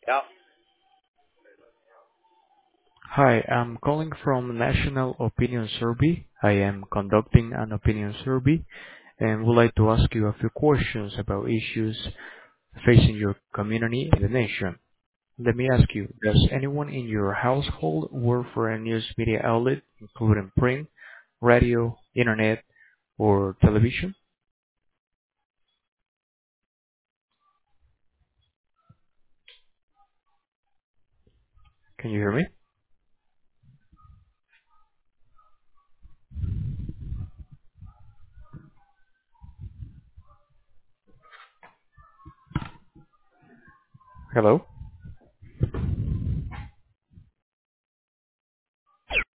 Yeah. Hi, I'm calling from National Opinion Survey. I am conducting an opinion survey and would like to ask you a few questions about issues facing your community and the nation. Let me ask you, does anyone in your household work for a news media outlet, including print, radio, internet, or television? Can you hear me? Hello?